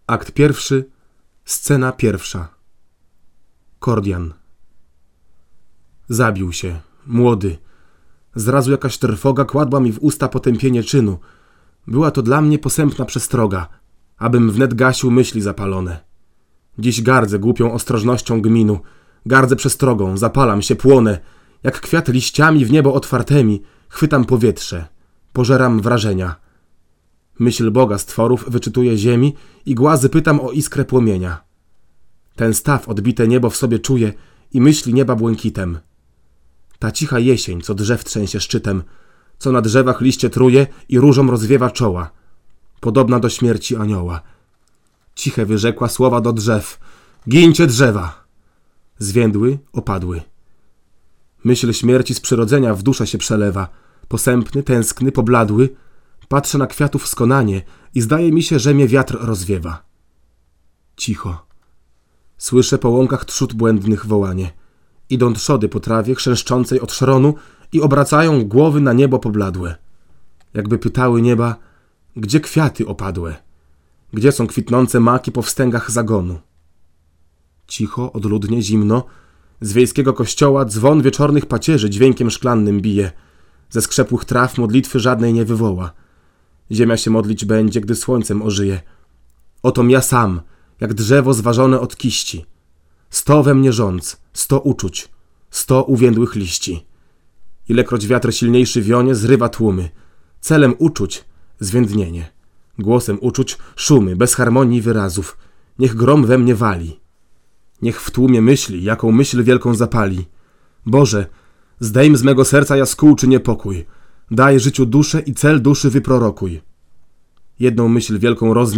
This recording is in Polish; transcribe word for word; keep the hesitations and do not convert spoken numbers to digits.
Akt pierwszy, scena pierwsza. Kordian. Zabił się, młody. Zrazu jakaś trwoga kładła mi w usta potępienie czynu. Była to dla mnie posępna przestroga, abym wnet gasił myśli zapalone. Dziś gardzę głupią ostrożnością gminu, gardzę przestrogą, zapalam się, płonę. Jak kwiat liściami w niebo otwartemi, chwytam powietrze, pożeram wrażenia. Myśl Boga stworów wyczytuje ziemi i głazy pytam o iskrę płomienia. Ten staw odbite niebo w sobie czuje i myśli nieba błękitem. Ta cicha jesień, co drzew trzęsie szczytem, co na drzewach liście truje i różom rozwiewa czoła, podobna do śmierci anioła. Ciche wyrzekła słowa do drzew: gińcie drzewa! Zwiędły, opadły. Myśl śmierci z przyrodzenia w duszę się przelewa. Posępny, tęskny, pobladły, patrzę na kwiatów skonanie i zdaje mi się, że mnie wiatr rozwiewa. Cicho. Słyszę po łąkach trzód błędnych wołanie. Idą trzody po trawie chrzęszczącej od szronu i obracają głowy na niebo pobladłe. Jakby pytały nieba, gdzie kwiaty opadłe? Gdzie są kwitnące maki po wstęgach zagonu? Cicho, odludnie, zimno, z wiejskiego kościoła dzwon wieczornych pacierzy dźwiękiem szklannym bije. Ze skrzepłych traw modlitwy żadnej nie wywoła. Ziemia się modlić będzie, gdy słońcem ożyje. Otom ja sam, jak drzewo zważone od kiści. Sto we mnie rządz, sto uczuć, sto uwiędłych liści. Ilekroć wiatr silniejszy wionie, zrywa tłumy. Celem uczuć zwiędnienie. Głosem uczuć szumy, bez harmonii wyrazów. Niech grom we mnie wali. Niech w tłumie myśli, jaką myśl wielką zapali. Boże, zdejm z mego serca jaskółczy niepokój. Daj życiu duszę i cel duszy wyprorokuj. Jedną myśl wielką rozwij